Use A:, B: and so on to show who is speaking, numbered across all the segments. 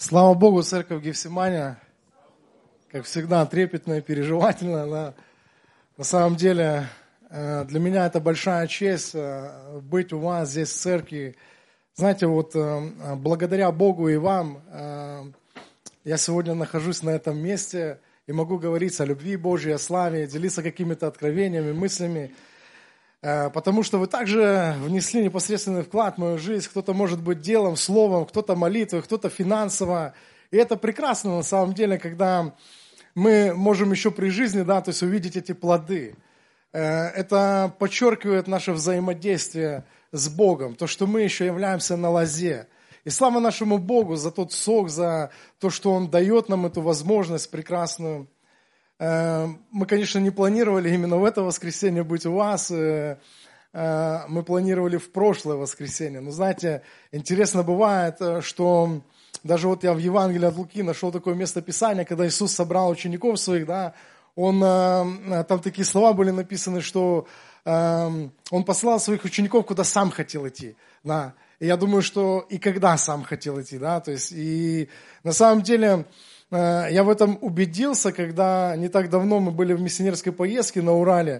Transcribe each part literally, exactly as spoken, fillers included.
A: Слава Богу, церковь Гефсимания, как всегда, трепетно и переживательно. Она, на самом деле, для меня это большая честь быть у вас здесь в церкви. Знаете, вот благодаря Богу и вам я сегодня нахожусь на этом месте и могу говорить о любви Божьей, о славе, делиться какими-то откровениями, мыслями. Потому что вы также внесли непосредственный вклад в мою жизнь. Кто-то может быть делом, словом, кто-то молитвой, кто-то финансово. И это прекрасно на самом деле, когда мы можем еще при жизни, да, то есть увидеть эти плоды. Это подчеркивает наше взаимодействие с Богом, то, что мы еще являемся на лозе. И слава нашему Богу за тот сок, за то, что Он дает нам эту возможность прекрасную. Мы, конечно, не планировали именно в это воскресенье быть у вас. Мы планировали в прошлое воскресенье. Но, знаете, интересно бывает, что даже вот я в Евангелии от Луки нашел такое место Писания, когда Иисус собрал учеников своих, да, он, там такие слова были написаны, что Он послал своих учеников, куда сам хотел идти. Да. И я думаю, что и когда сам хотел идти. Да, то есть, и на самом деле... Я в этом убедился, когда не так давно мы были в миссионерской поездке на Урале,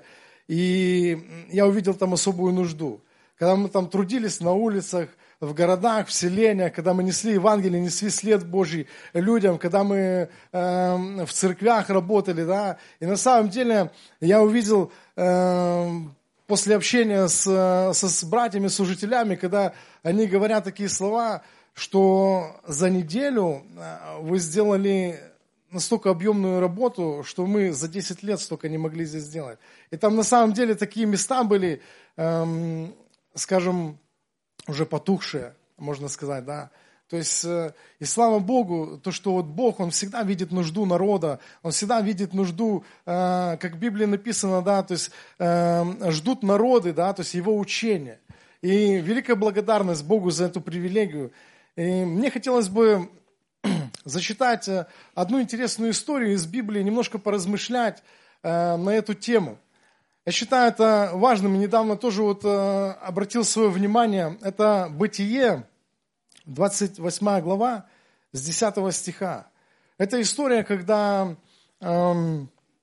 A: и я увидел там особую нужду. Когда мы там трудились на улицах, в городах, в селениях, когда мы несли Евангелие, несли след Божий людям, когда мы э, в церквях работали, да, и на самом деле я увидел э, после общения с, со, с братьями, служителями, когда они говорят такие слова, что за неделю вы сделали настолько объемную работу, что мы за десять лет столько не могли здесь сделать. И там на самом деле такие места были, эм, скажем, уже потухшие, можно сказать, да. То есть, э, и слава Богу, то, что вот Бог, Он всегда видит нужду народа, Он всегда видит нужду, э, как в Библии написано, да, то есть э, ждут народы, да, то есть Его учения. И великая благодарность Богу за эту привилегию. И мне хотелось бы зачитать одну интересную историю из Библии, немножко поразмышлять э, на эту тему. Я считаю это важным, недавно тоже вот э, обратил свое внимание, это Бытие, двадцать восьмая глава, с десятого стиха. Это история, когда э,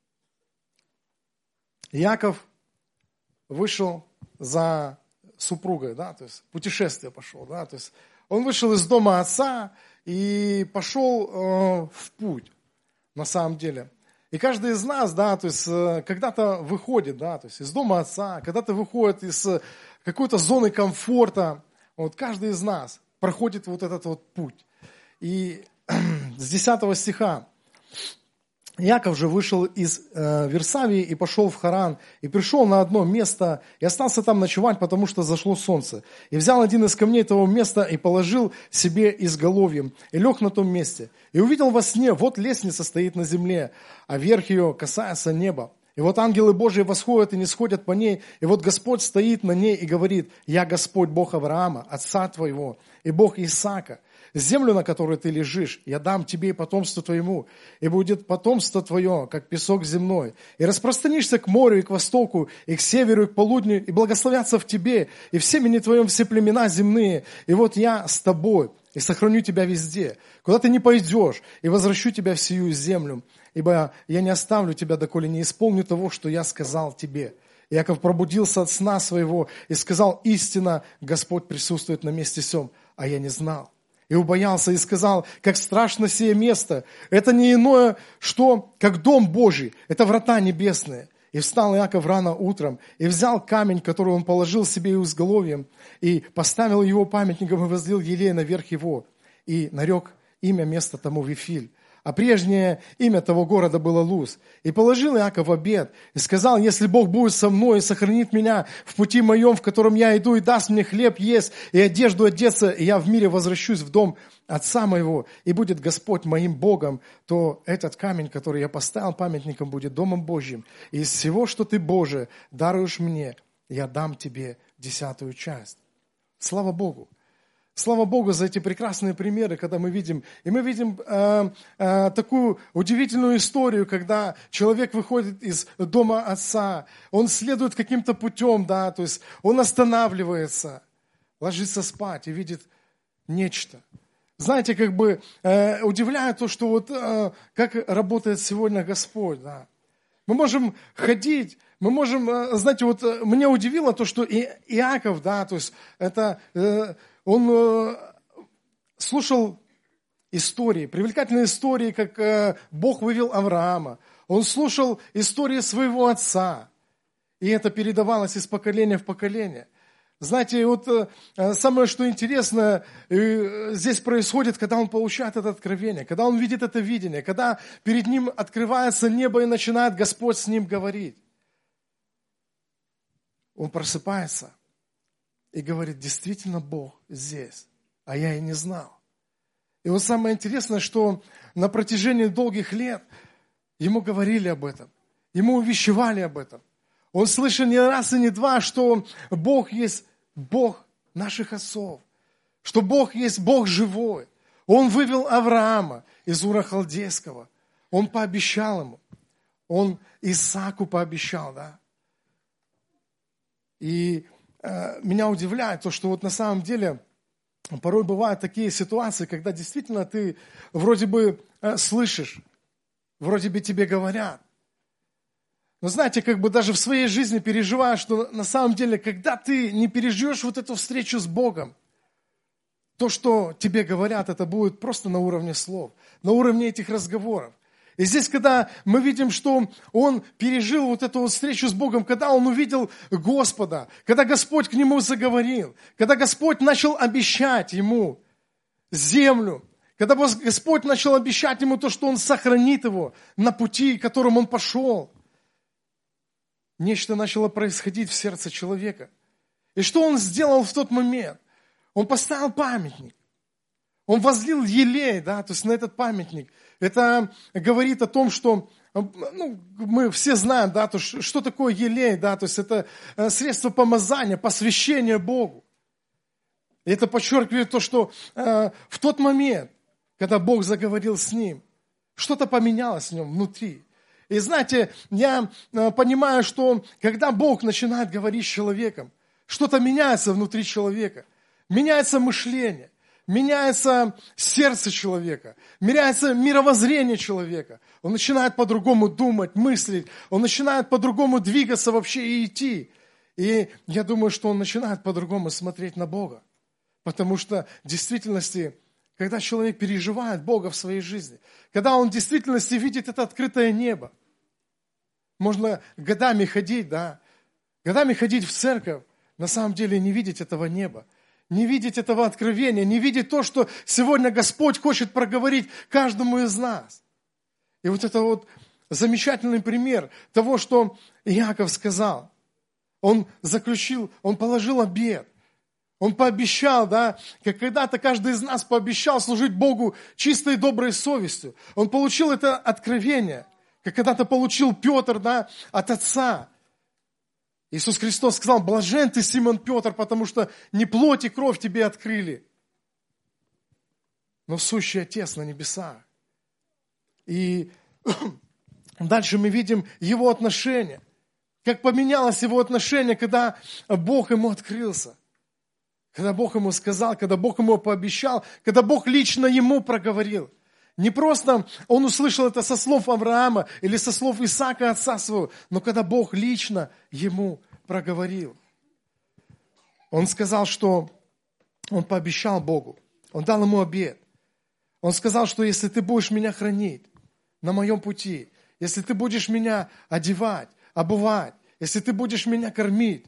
A: Иаков вышел за супругой, да, то есть путешествие пошел, да, то есть он вышел из дома отца и пошел э, в путь, на самом деле. И каждый из нас, да, то есть э, когда-то выходит, да, то есть из дома отца, когда-то выходит из э, какой-то зоны комфорта. Вот каждый из нас проходит вот этот вот путь. И с десятого стиха. Иаков же вышел из э, Вирсавии и пошел в Харан, и пришел на одно место, и остался там ночевать, потому что зашло солнце. И взял один из камней того места, и положил себе изголовьем, и лег на том месте. И увидел во сне, вот лестница стоит на земле, а верх ее касается неба. И вот ангелы Божии восходят и не сходят по ней, и вот Господь стоит на ней и говорит: «Я Господь, Бог Авраама, отца твоего, и Бог Исаака. Землю, на которой ты лежишь, я дам тебе и потомству твоему, и будет потомство твое, как песок земной. И распространишься к морю и к востоку, и к северу, и к полудню, и благословятся в тебе, и в семени твоем все племена земные. И вот я с тобой, и сохраню тебя везде, куда ты не пойдешь, и возвращу тебя в сию землю, ибо я не оставлю тебя, доколе не исполню того, что я сказал тебе». Иаков пробудился от сна своего и сказал: «Истинно, Господь присутствует на месте сем, а я не знал». И убоялся, и сказал: «Как страшно сие место! Это не иное, что, как дом Божий, это врата небесные». И встал Иаков рано утром, и взял камень, который он положил себе изголовьем, и поставил его памятником, и возлил елей наверх его, и нарек имя места тому Вифиль. А прежнее имя того города было Луз. И положил Иаков обет, и сказал: «Если Бог будет со мной и сохранит меня в пути моем, в котором я иду, и даст мне хлеб есть, и одежду одеться, и я в мире возвращусь в дом отца моего, и будет Господь моим Богом, то этот камень, который я поставил памятником, будет домом Божьим. И из всего, что ты, Боже, даруешь мне, я дам тебе десятую часть». Слава Богу! Слава Богу за эти прекрасные примеры, когда мы видим. И мы видим э, э, такую удивительную историю, когда человек выходит из дома отца, он следует каким-то путем, да, то есть он останавливается, ложится спать и видит нечто. знаете, как бы э, удивляет то, что вот э, как работает сегодня Господь, да. Мы можем ходить, мы можем, э, знаете, вот э, меня удивило то, что и, Иаков, да, то есть это, э, он э, слушал истории, привлекательные истории, как э, Бог вывел Авраама. Он слушал истории своего отца, и это передавалось из поколения в поколение. Знаете, вот э, самое, что интересно, э, здесь происходит, когда он получает это откровение, когда он видит это видение, когда перед ним открывается небо и начинает Господь с ним говорить. Он просыпается и говорит, действительно Бог здесь, а я и не знал. И вот самое интересное, что на протяжении долгих лет ему говорили об этом, ему увещевали об этом. Он слышал не раз и не два, что Бог есть Бог наших отцов, что Бог есть Бог живой. Он вывел Авраама из Ура Халдейского. Он пообещал ему. Он Исааку пообещал, да. И э, меня удивляет то, что вот на самом деле порой бывают такие ситуации, когда действительно ты вроде бы э, слышишь, вроде бы тебе говорят. Но знаете, как бы даже в своей жизни переживаешь, что на самом деле, когда ты не переживешь вот эту встречу с Богом, то, что тебе говорят, это будет просто на уровне слов, на уровне этих разговоров. И здесь, когда мы видим, что он пережил вот эту вот встречу с Богом, когда он увидел Господа, когда Господь к нему заговорил, когда Господь начал обещать ему землю, когда Господь начал обещать ему то, что он сохранит его на пути, которым он пошел, нечто начало происходить в сердце человека. И что он сделал в тот момент? Он поставил памятник. Он возлил елей, да, то есть на этот памятник. Это говорит о том, что, ну, мы все знаем, да, то, что такое елей, да, то есть это средство помазания, посвящения Богу. И это подчеркивает то, что э, в тот момент, когда Бог заговорил с ним, что-то поменялось в нем внутри. И знаете, я понимаю, что когда Бог начинает говорить с человеком, что-то меняется внутри человека. Меняется мышление, меняется сердце человека, меняется мировоззрение человека. Он начинает по-другому думать, мыслить, он начинает по-другому двигаться вообще и идти. И я думаю, что он начинает по-другому смотреть на Бога. Потому что в действительности, когда человек переживает Бога в своей жизни, когда он в действительности видит это открытое небо, можно годами ходить, да, годами ходить в церковь, на самом деле не видеть этого неба, не видеть этого откровения, не видеть то, что сегодня Господь хочет проговорить каждому из нас. И вот это вот замечательный пример того, что Иаков сказал. Он заключил, он положил обет. Он пообещал, да, как когда-то каждый из нас пообещал служить Богу чистой и доброй совестью. Он получил это откровение, как когда-то получил Петр, да, от Отца. Иисус Христос сказал, блажен ты, Симон Петр, потому что не плоть и кровь тебе открыли, но сущий Отец на небесах. И дальше мы видим его отношение, как поменялось его отношение, когда Бог ему открылся. Когда Бог ему сказал, когда Бог ему пообещал, когда Бог лично ему проговорил. Не просто он услышал это со слов Авраама или со слов Исаака, отца своего, но когда Бог лично ему проговорил. Он сказал, что он пообещал Богу, он дал ему обет. Он сказал, что если ты будешь меня хранить на моем пути, если ты будешь меня одевать, обувать, если ты будешь меня кормить,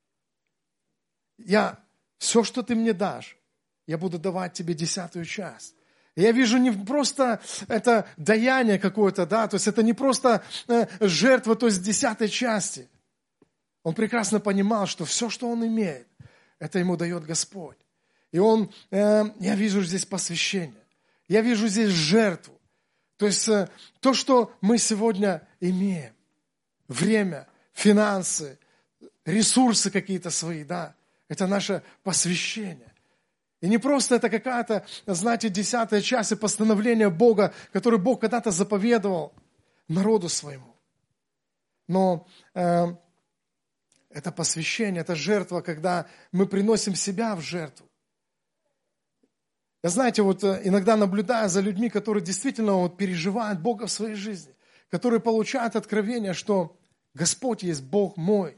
A: я... Все, что ты мне дашь, я буду давать тебе десятую часть. Я вижу не просто это даяние какое-то, да, то есть это не просто жертва, то есть десятой части. Он прекрасно понимал, что все, что он имеет, это ему дает Господь. И он, э, я вижу здесь посвящение, я вижу здесь жертву. То есть э, то, что мы сегодня имеем, время, финансы, ресурсы какие-то свои, да, это наше посвящение. И не просто это какая-то, знаете, десятая часть и постановление Бога, которое Бог когда-то заповедовал народу своему. Но э, это посвящение, это жертва, когда мы приносим себя в жертву. Я, знаете, вот иногда наблюдаю за людьми, которые действительно вот переживают Бога в своей жизни, которые получают откровение, что Господь есть Бог мой.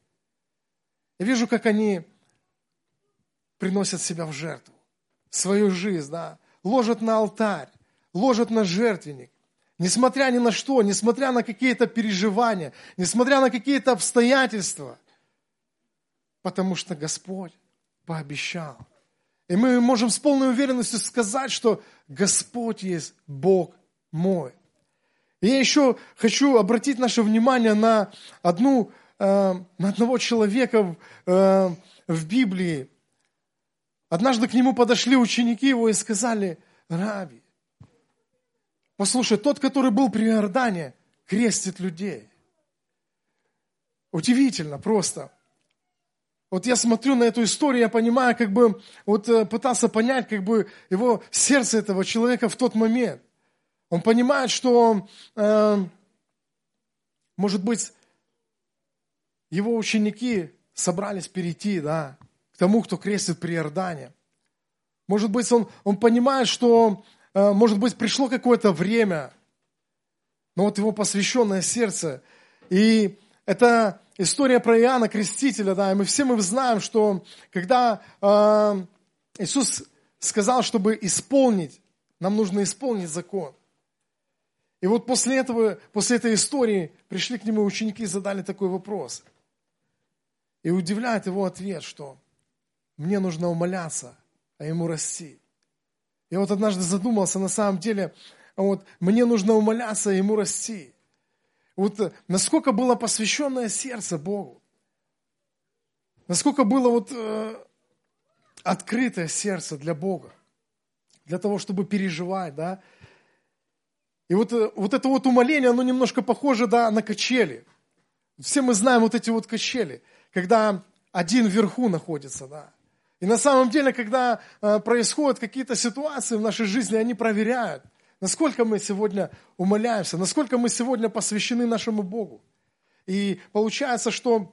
A: Я вижу, как они приносят себя в жертву, свою жизнь, да, ложат на алтарь, ложат на жертвенник. Несмотря ни на что, несмотря на какие-то переживания, несмотря на какие-то обстоятельства, потому что Господь пообещал. И мы можем с полной уверенностью сказать, что Господь есть Бог мой. И я еще хочу обратить наше внимание на, одну, э, на одного человека э, в Библии. Однажды к нему подошли ученики его и сказали: Рави, послушай, тот, который был при Иордане, крестит людей. Удивительно просто. Вот я смотрю на эту историю, я понимаю, как бы, вот пытался понять, как бы, его сердце этого человека в тот момент. Он понимает, что, э, может быть, его ученики собрались перейти, да, к тому, кто крестит при Иордане. Может быть, он, он понимает, что, э, может быть, пришло какое-то время, но вот его посвященное сердце. И это история про Иоанна Крестителя, да, и мы все мы знаем, что когда э, Иисус сказал, чтобы исполнить, нам нужно исполнить закон. И вот после этого, после этой истории пришли к нему ученики и задали такой вопрос. И удивляет его ответ, что мне нужно умоляться, а ему расти. Я вот однажды задумался, на самом деле, вот, мне нужно умоляться, а ему расти. Вот насколько было посвященное сердце Богу. Насколько было вот э, открытое сердце для Бога. Для того, чтобы переживать, да. И вот, вот это вот умоление, оно немножко похоже, да, на качели. Все мы знаем вот эти вот качели, когда один вверху находится, да. И на самом деле, когда э, происходят какие-то ситуации в нашей жизни, они проверяют, насколько мы сегодня умоляемся, насколько мы сегодня посвящены нашему Богу. И получается, что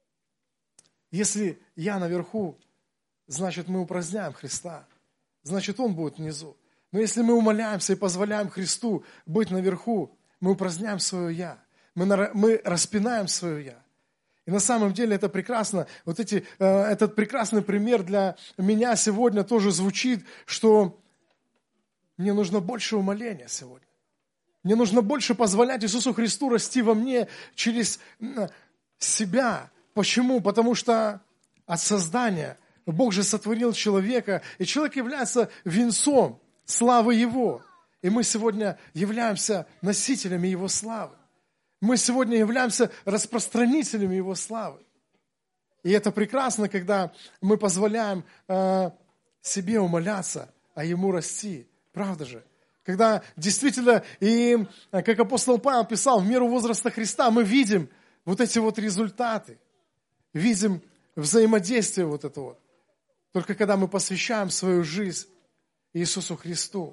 A: если я наверху, значит, мы упраздняем Христа, значит, Он будет внизу. Но если мы умоляемся и позволяем Христу быть наверху, мы упраздняем свое «я», мы, мы распинаем свое «я». И на самом деле это прекрасно. Вот эти, э, этот прекрасный пример для меня сегодня тоже звучит, что мне нужно больше умоления сегодня. Мне нужно больше позволять Иисусу Христу расти во мне через себя. Почему? Потому что от создания Бог же сотворил человека, и человек является венцом славы Его. И мы сегодня являемся носителями Его славы. Мы сегодня являемся распространителями Его славы. И это прекрасно, когда мы позволяем э, себе умоляться, а Ему расти. Правда же? Когда действительно, и как апостол Павел писал, в меру возраста Христа мы видим вот эти вот результаты. Видим взаимодействие вот это вот. Только когда мы посвящаем свою жизнь Иисусу Христу.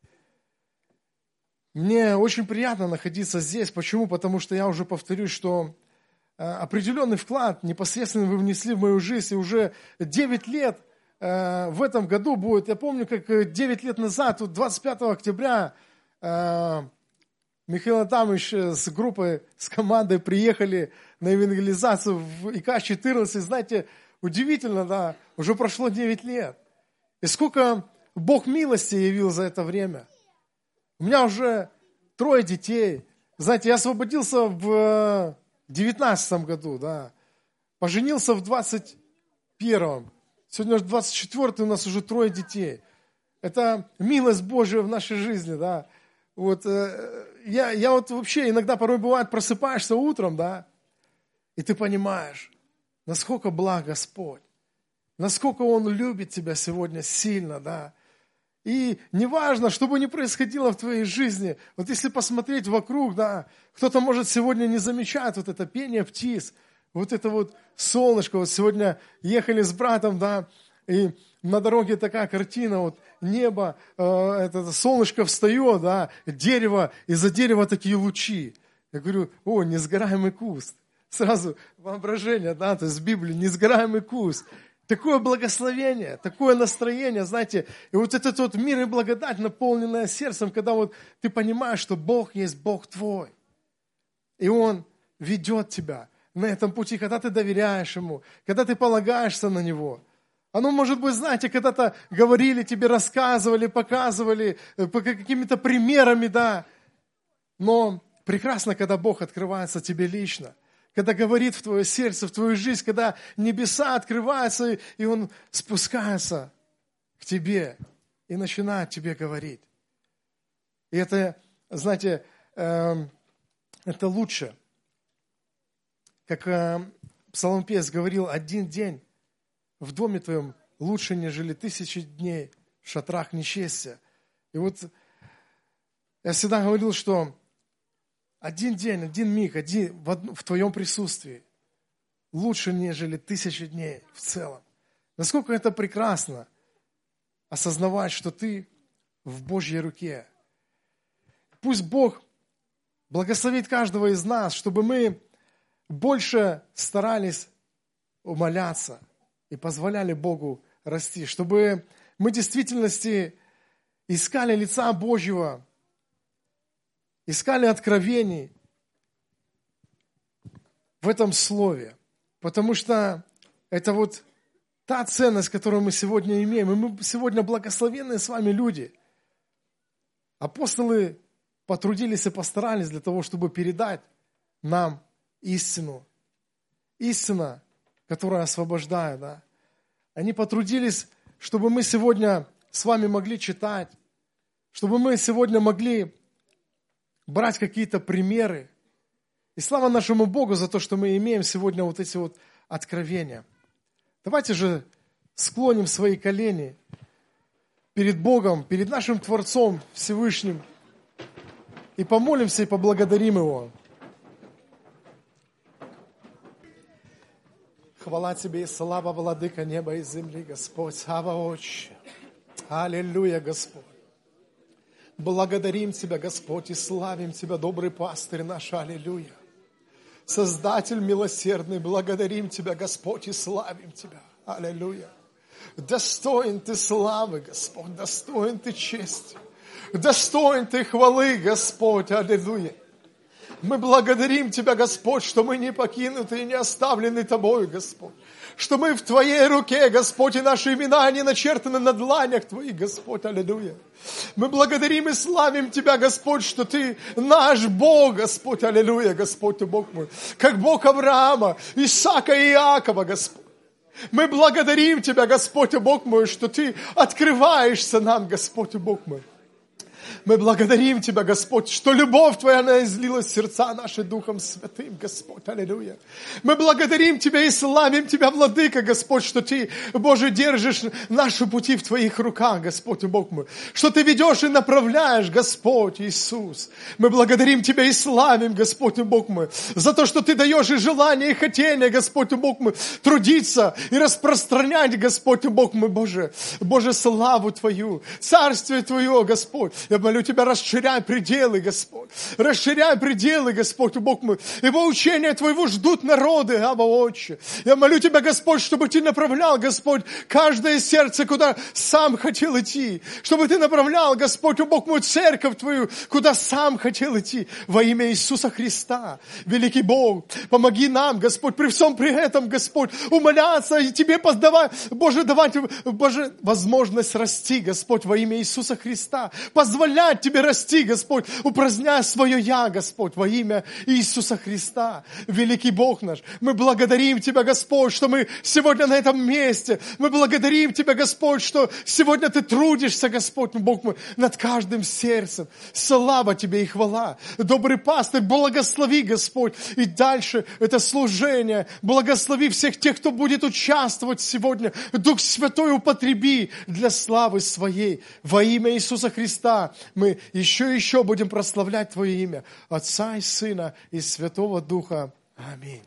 A: Мне очень приятно находиться здесь. Почему? Потому что я уже повторюсь, что определенный вклад непосредственно вы внесли в мою жизнь. И уже девять лет в этом году будет. Я помню, как девять лет назад, вот двадцать пятого октября, Михаил Адамович с группой, с командой приехали на евангелизацию в И К четырнадцать. Знаете, удивительно, да, уже прошло девять лет. И сколько Бог милости явил за это время. У меня уже трое детей. Знаете, я освободился в девятнадцатом году, да. Поженился в двадцать первом. Сегодня уже двадцать четвёртый, у нас уже трое детей. Это милость Божия в нашей жизни, да. Вот, э, я, я вот вообще иногда порой бывает просыпаешься утром, да, и ты понимаешь, насколько благ Господь, насколько Он любит тебя сегодня сильно, да. И неважно, что бы ни происходило в твоей жизни, вот если посмотреть вокруг, да, кто-то может сегодня не замечать вот это пение птиц, вот это вот солнышко. Вот сегодня ехали с братом, да, и на дороге такая картина, вот небо, э, это солнышко встает, да, дерево, из-за дерева такие лучи. Я говорю, о, несгораемый куст. Сразу воображение, да, то есть в Библии несгораемый куст. такое благословение, такое настроение, знаете, и вот этот вот мир и благодать, наполненная сердцем, когда вот ты понимаешь, что Бог есть Бог твой, и Он ведет тебя на этом пути, когда ты доверяешь Ему, когда ты полагаешься на Него. Оно, может быть, знаете, когда-то говорили тебе, рассказывали, показывали, по какими-то примерами, да, но прекрасно, когда Бог открывается тебе лично, когда говорит в твое сердце, в твою жизнь, когда небеса открываются, и Он спускается к тебе и начинает тебе говорить. И это, знаете, э, это лучше. Как э, псалмопевец говорил, один день в доме твоем лучше, нежели тысячи дней в шатрах нечестия. И вот я всегда говорил, что один день, один миг, один, в, од... в твоем присутствии лучше, нежели тысячи дней в целом. Насколько это прекрасно осознавать, что ты в Божьей руке. Пусть Бог благословит каждого из нас, чтобы мы больше старались умоляться и позволяли Богу расти, чтобы мы в действительности искали лица Божьего, искали откровений в этом слове, потому что это вот та ценность, которую мы сегодня имеем, и мы сегодня благословенные с вами люди. Апостолы потрудились и постарались для того, чтобы передать нам истину. Истина, которая освобождает, да. Они потрудились, чтобы мы сегодня с вами могли читать, чтобы мы сегодня могли брать какие-то примеры. И слава нашему Богу за то, что мы имеем сегодня вот эти вот откровения. Давайте же склоним свои колени перед Богом, перед нашим Творцом Всевышним и помолимся и поблагодарим Его. Хвала Тебе и слава, Владыка неба и земли, Господь, слава Отче. Аллилуйя, Господь. Благодарим Тебя, Господь, и славим Тебя, добрый пастырь наш, аллилуйя. Создатель милосердный, благодарим Тебя, Господь, и славим Тебя, аллилуйя. Достоин Ты славы, Господь, достоин Ты чести, достоин Ты хвалы, Господь, аллилуйя. Мы благодарим Тебя, Господь, что мы не покинуты и не оставлены Тобой, Господь. Что мы в Твоей руке, Господь, и наши имена не начертаны на дланях Твоих, Господь, аллилуйя. Мы благодарим и славим Тебя, Господь, что Ты наш Бог, Господь, аллилуйя, Господь, Ты Бог мой. Как Бог Авраама, Исаака и Иакова, Господь. Мы благодарим Тебя, Господь, Бог мой, что Ты открываешься нам, Господь, Бог мой. Мы благодарим Тебя, Господь, что любовь Твоя, она излилась в сердца наши Духом Святым, Господь, аллилуйя. Мы благодарим Тебя и славим Тебя, Владыка, Господь, что Ты, Боже, держишь наши пути в Твоих руках, Господь, Бог мой. Что Ты ведешь и направляешь, Господь Иисус. Мы благодарим Тебя и славим, Господь, Бог мой, за то, что Ты даешь и желание, и хотение, Господь, Бог мой, трудиться и распространять, Господь, Бог мой, Боже, Боже, славу Твою, Царствие Твое, Господь. Я молю Тебя, расширяй пределы, Господь. Расширяй пределы, Господь, Бог мой. Ибо учения Твоего ждут народы, Ава Отче. Я молю Тебя, Господь, чтобы Ты направлял, Господь, каждое сердце, куда сам хотел идти. Чтобы Ты направлял, Господь, Бог мой, церковь Твою, куда сам хотел идти. Во имя Иисуса Христа. Великий Бог, помоги нам, Господь, при всем при этом, Господь, умоляться и Тебе поздавать, Боже, давать, Боже, возможность расти, Господь, во имя Иисуса Христа. Позволяй Тебе расти, Господь, упраздняя свое «Я», Господь, во имя Иисуса Христа. Великий Бог наш, мы благодарим Тебя, Господь, что мы сегодня на этом месте. Мы благодарим Тебя, Господь, что сегодня Ты трудишься, Господь, Бог мой, над каждым сердцем. Слава Тебе и хвала. Добрый пастырь, благослови, Господь, и дальше это служение. Благослови всех тех, кто будет участвовать сегодня. Дух Святой употреби для славы Своей. Во имя Иисуса Христа мы еще и еще будем прославлять Твое имя, Отца и Сына и Святого Духа. Аминь.